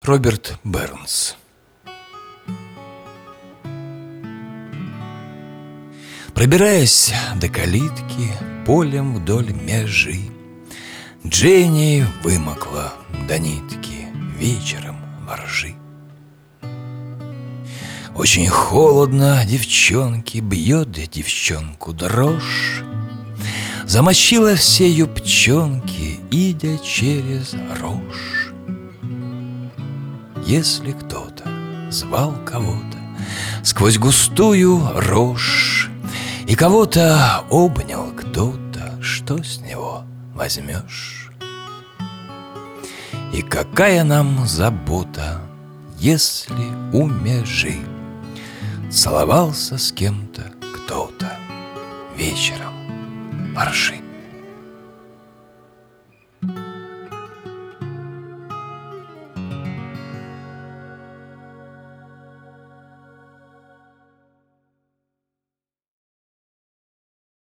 Роберт Бернс. Пробираясь до калитки полем вдоль межи, Дженни вымокла до нитки вечером во ржи. Очень холодно девчонке, бьет девчонку дрожь. Замочила все юбчонки, идя через рожь. Если кто-то звал кого-то сквозь густую рожь, и кого-то обнял кто-то, что с него возьмешь? И какая нам забота, если у межи целовался с кем-то кто-то вечером во ржи?